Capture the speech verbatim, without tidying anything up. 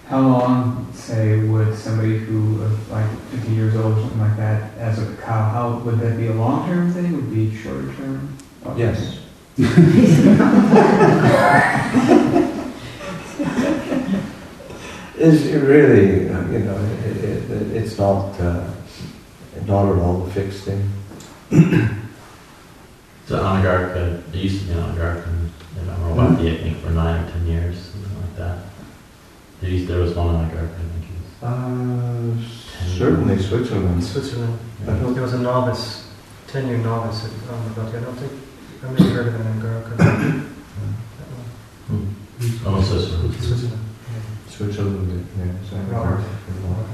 How long, say, would somebody who is like fifty years old or something like that, as a cow, how would that be a long-term thing? Would it be shorter term? Yes. It's really, uh, you know, it, it, it, it's not, uh, not at all a fixed thing. So Anagarika, it used to be Anagarika, and I don't know about the, I think for nine or ten years, something like that. There, used, there was one Anagarika, I think it was. Uh, certainly Switzerland. Switzerland. I don't There was a novice, ten-year novice at Anagarika. I don't think, I maybe heard of an Anagarika. Hmm. Oh, Switzerland. Switzerland. Switzerland, yeah, exactly. Robert.